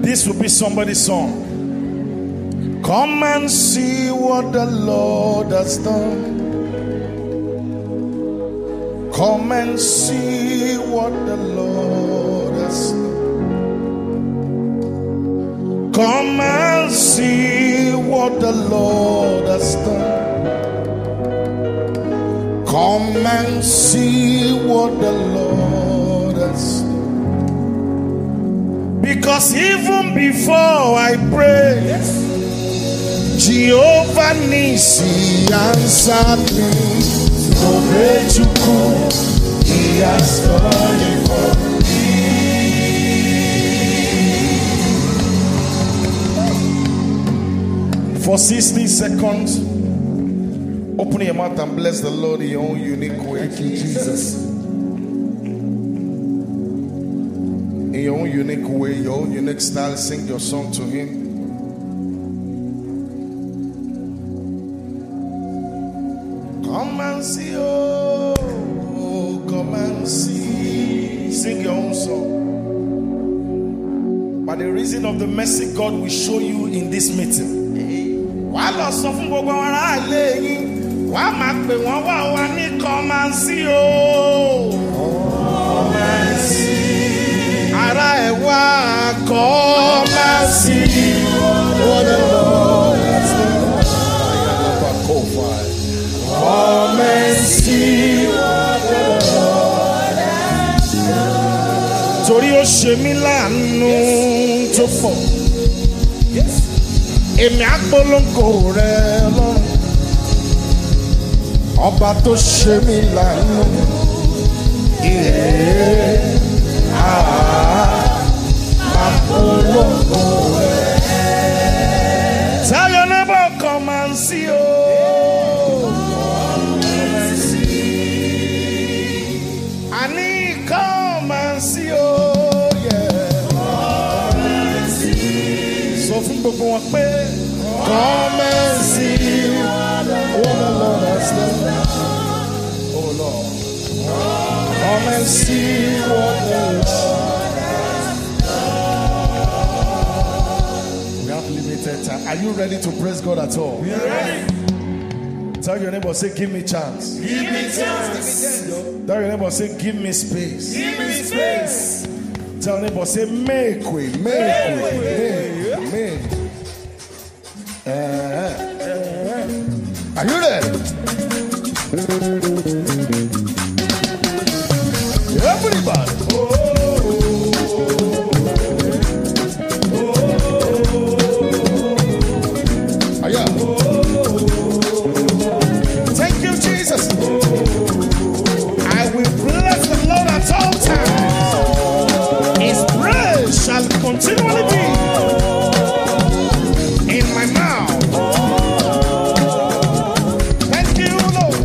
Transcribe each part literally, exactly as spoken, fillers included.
This will be somebody's song. Come and see what the Lord has done. Come and see what the Lord has done. Come and see what the Lord has done. Come and see what the Lord has done. Because even before I pray, yes, Jehovah Nissi answered me. So great you could, He has done it for me. For sixty seconds, open your mouth and bless the Lord in your own unique way. Thank you, Jesus. In your own unique way, your own unique style, sing your song to Him. Come and see, oh, oh, come and see. Sing your own song. By the reason of the mercy God will show you in this meeting. While us often go around laying, why make me one one come and see, oh, come and see. Araiwa, come and see what the Lord has done. Come and see what the Lord has done. Torí ó ṣe mí láàánú tó pọ̀. Èmi àpolongo rẹ̀ Ọlọ́run. Ọba tó ṣe mí láàánú. Àpolongo rẹ̀. Tell your neighbor, come and see, oh. Come and see, oh yeah. Come and see. So from the one way, come and see what the Lord has done. Oh Lord, come and see what the Lord has done. We have limited time. Are you ready to praise God at all? We are ready. Tell your neighbor, say, give me chance. Give me chance. Tell your neighbor, say, give me space. Give me space. Tell your neighbor, say, make way, make way, make way. Uh, uh, are you ready? Everybody. Oh, oh, oh, oh, yeah. Thank you, Jesus. I will bless the Lord at all times. His praise shall continually be in my mouth. Thank you, Lord.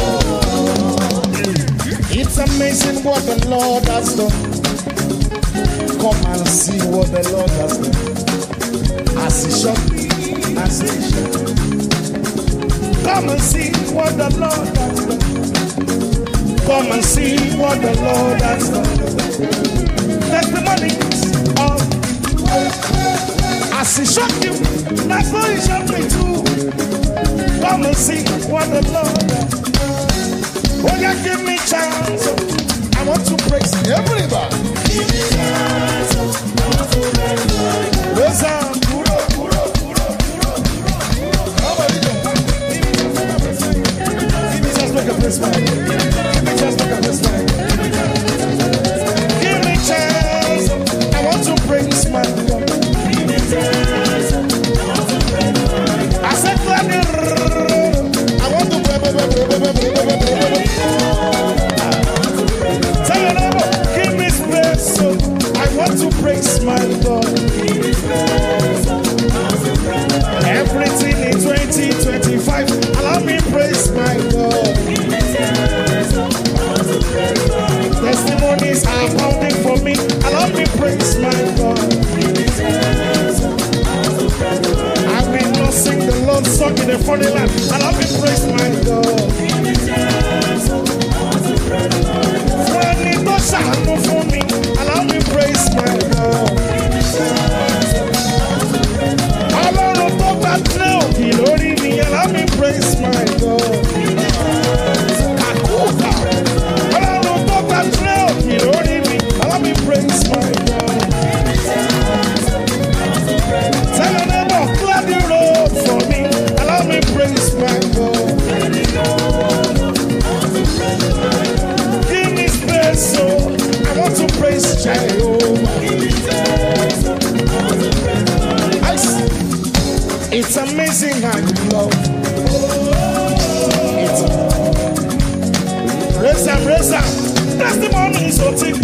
It's amazing what the Lord has done. Come and see what the Lord has done. As He shall be, as He shall be. Come and see what the Lord has done. Come and see what the Lord has done. Testimonies of as He showed you, that's what He showed me too. Come and see what the Lord has done. Oh yeah, give me chance. I want to praise everybody. Give me chance. I want to praise God. Look at this man. Give me just look at this man. Give me chance. I want to praise my God. Give me chance. I want to praise my God. I said, I want to praise. Tell your neighbor, give me space. So I want to praise my God. Give me space. Everything in twenty twenty-five, allow me praise my God. Testimonies are abounding for me. Allow me praise my God. I've been not sing the Lord song in a foreign land. Allow me praise my God. For me, allow me praise my God. It's amazing how you love. It's raise up, raise up. Testimony is so thick.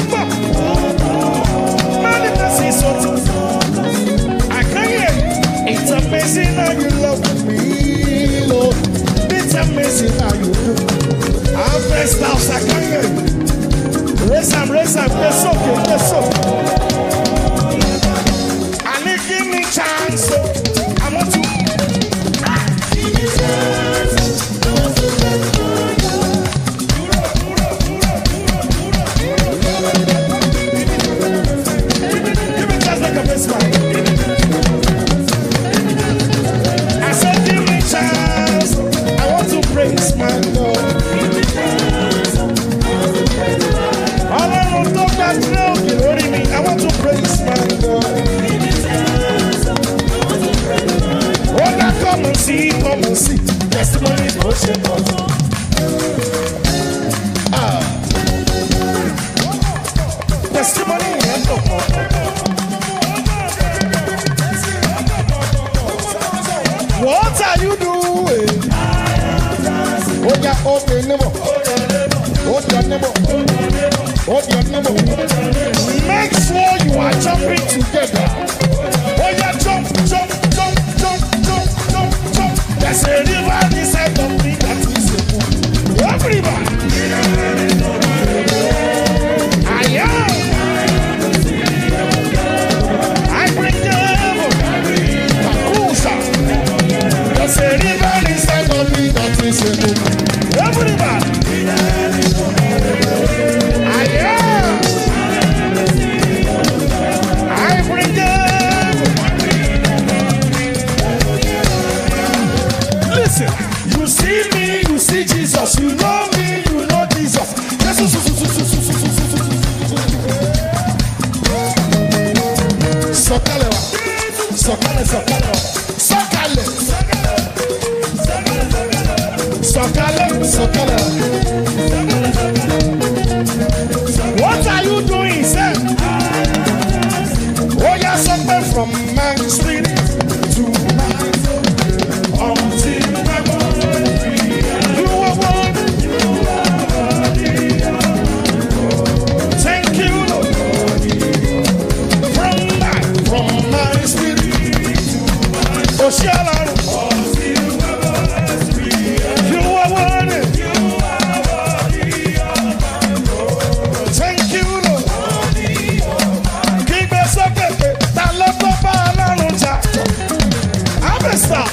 Manifest is so thick. I can hear you. It's amazing how you love me, Lord. It's amazing how you do. Our best house, I can hear you. Raise up, raise up. Yes, okay, yes, okay. And it give me chance. I want to. Give me chance like a best man. I said, give me chance. I want to praise my Lord. All I don't talk that real, you know me. I want to praise my Lord. Oh, now come and see, come and see. Testimony is motion. Ah. Testimony is what are you doing? Oh, yeah, okay, never. Oh, yeah, never. Oh, yeah, never. Make sure you are jumping together. Oh, yeah, jump, jump, jump, jump, jump, jump, jump. There's a river inside of me that is a pool. Everybody. I am. I bring the heaven. Kakusha. There's a river inside of me that is a pool. Everybody. I am. I bring the listen, you see me, you see Jesus, you know me, you know Jesus. Sokale, sokale, sokale, sokale, sokale, sokale. What are you doing, sir? Oh, you're something from my spirit to my soul. Until my body, you are one. Thank you, Lord. From my, from my spirit to my soul. You are one. Thank you, Lord. Keep us up. That love of I'm a star.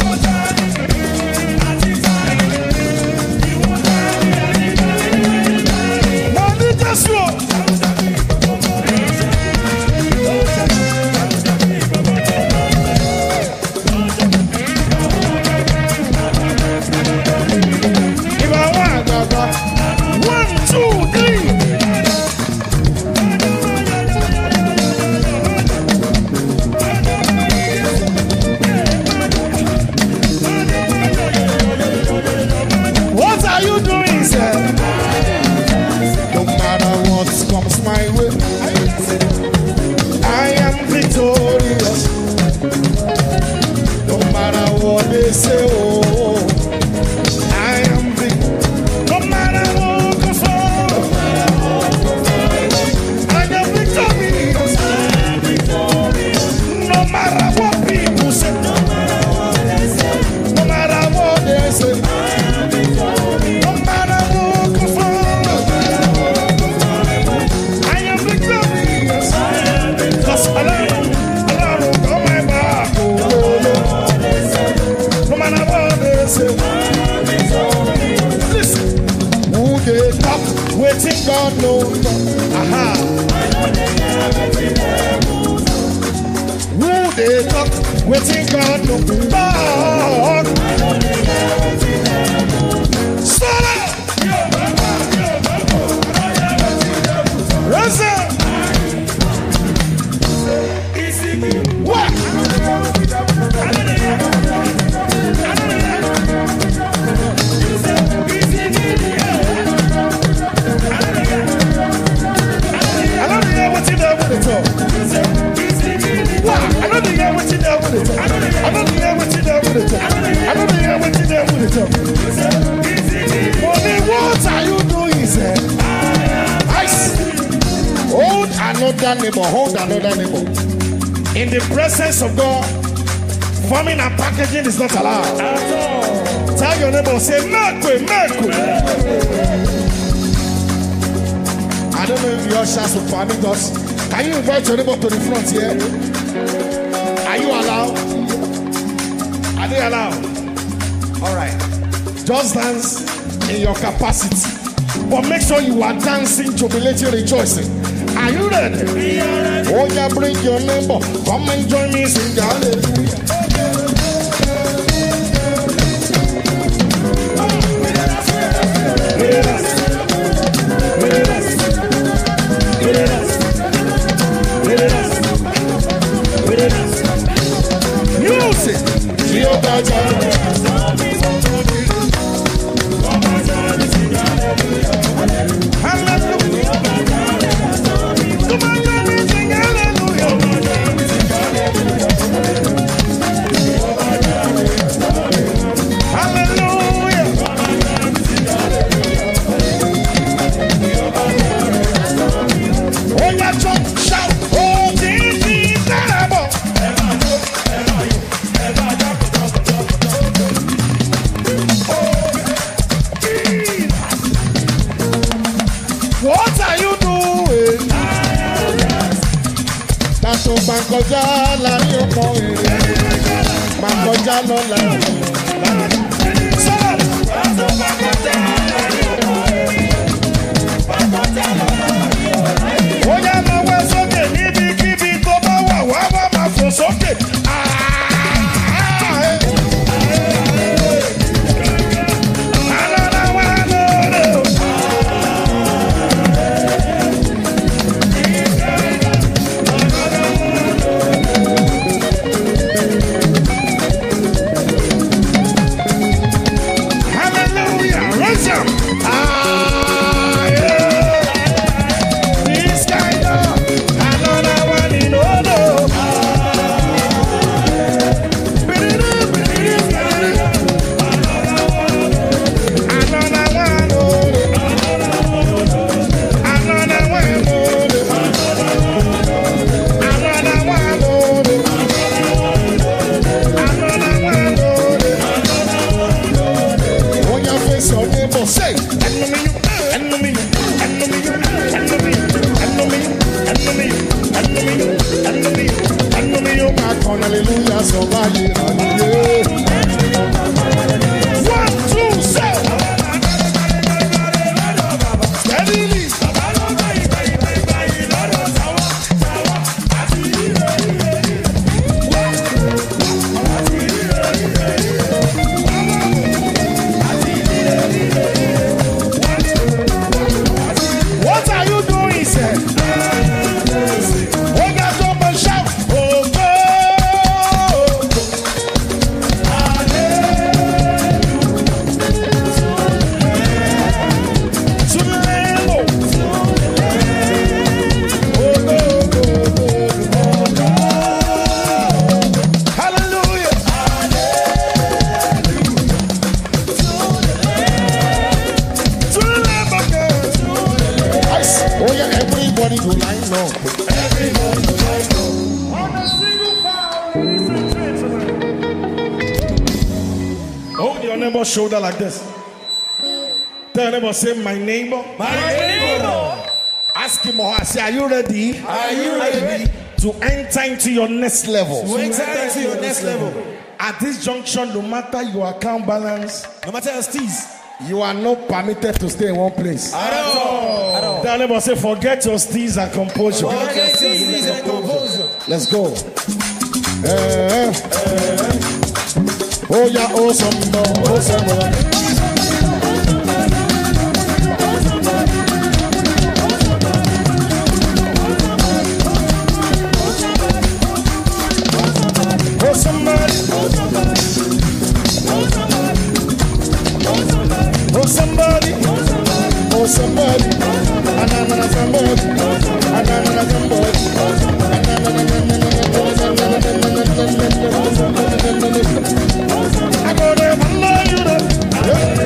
Waiting God knows. Aha. Who they talk? Waiting God knows. God. Stop it. Raise it. What? I don't know what you know with it. I don't know. another neighbor. Hold another neighbor. In the presence of God, forming and packaging is not allowed. Tell your neighbor, say, make way, make way. I don't know if your ushers will permit us. Can you invite your neighbor to the front here? Are you allowed? Are they allowed? All right. Just dance in your capacity. But make sure you are dancing, jubilating, rejoicing. Are you ready? We are ready. Oh, yeah, bring your neighbor. Come and join me, sing hallelujah. Music. What are you doing? Tato bankoja la ni oko ere. Bankoja lo la. Tato bankoja la ni oko ere. Bankoja lo la. Oya ma wa sókè níbi kíbi tó bá wà wá wá ma fò sókè. Hallelujah, somebody, hallelujah. One, two, say. Steadily. What are you doing, sir? Oh, God, jump and shout. Oh, God. Everybody do line up. Everybody do line up. On a single file, ladies and gentlemen. Hold your neighbor's shoulder like this. Tell your neighbor, say, my neighbor. My neighbor. Ask him or her, say, are you ready? Are you ready? To enter into your next level. To enter into your next level. At this junction, no matter your account balance, no matter your steez, you are not permitted to stay in one place. At all. At all. Tell neighbor, say, forget your steez and composure. Forget your steez and composure. Let's go. Eh, eh. Oh yeah, oh somebody, oh somebody. Oh somebody, oh somebody, oh somebody, oh somebody, another somebody, another somebody, I go there, I know you know.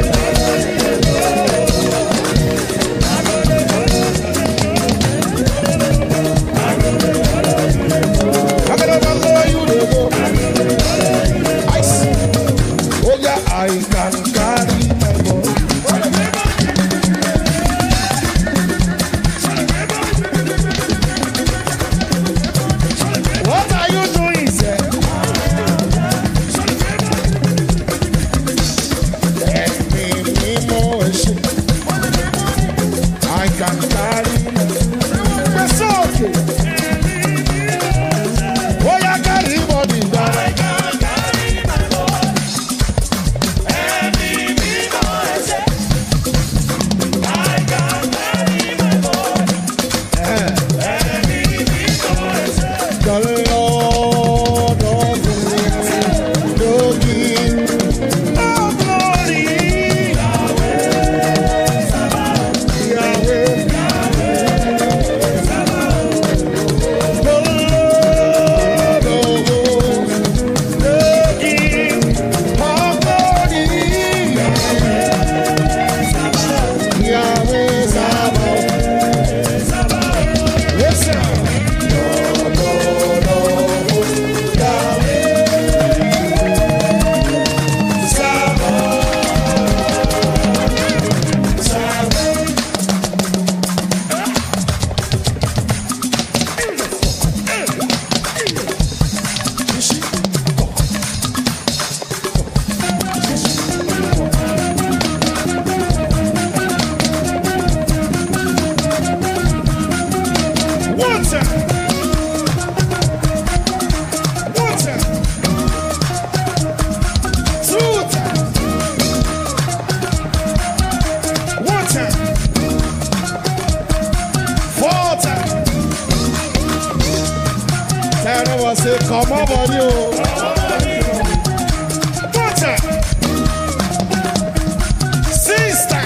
ọmọ bọ̀ ni o. Bọ́tà. Sister.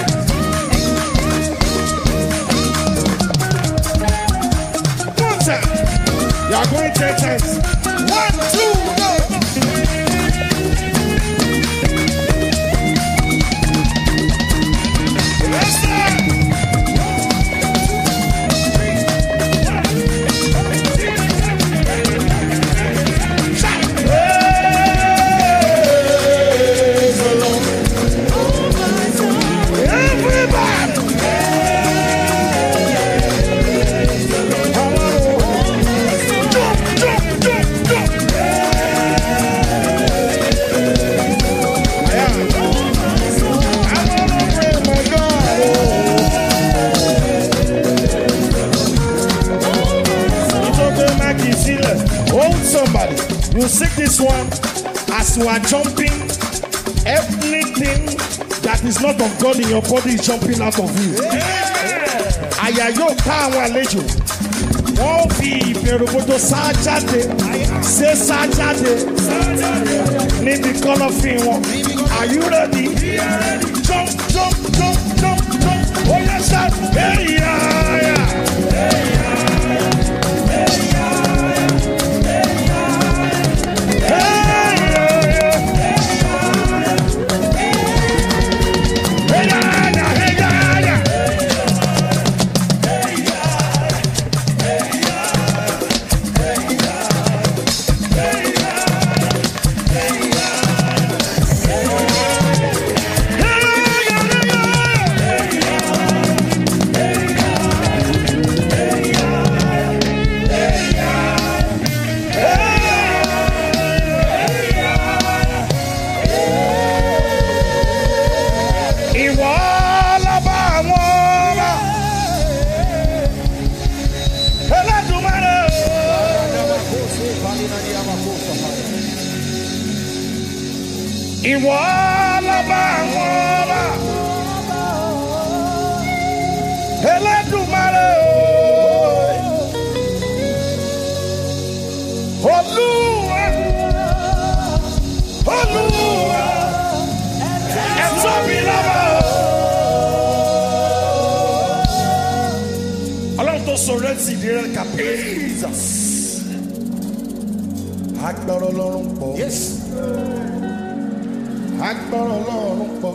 Bọ́tà. You are going ten times. One, two, go. Yes, sir. Somebody, you sing this one as you are jumping. Everything that is not of God in your body is jumping out of you. Àyà yóò ká àwọn àlejò. Wọ́n fi ìbẹ̀rùbọ̀dọ̀ sá jáde, ṣé sá jáde níbi kọ́lọ́fín wọn. Are you ready? Jump, jump, jump, jump, jump. Oh yes, sir. Hey, yeah, yeah. Ìwọ lọ́ba àwọn ọba, Elédùmarè o, Olúwa, Olúwa, ẹ tóbi lọ́ba o. Ọlọ́run tó sọ rẹ̀ sí ìdílé kàpé Jesus. Agbára Ọlọ́run pọ̀. Yes. Agbára Ọlọ́run pọ̀,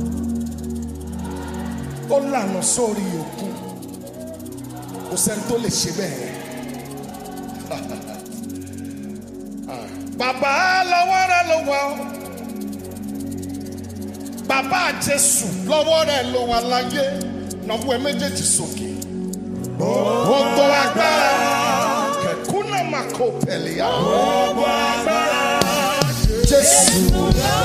ó lànà sórí òkun, kò sẹ́ni tó lè ṣe bẹ́ẹ̀. Bàbá lọ́wọ́ rẹ̀ ló wà ó, bàbá Jésù lọ́wọ́ rẹ̀ ló wà láyé, nàbú ẹ méjèèjì sókè. Ó tó agbára, kẹ̀kúnà máa kó pẹ̀lẹ́ yá. Jésù.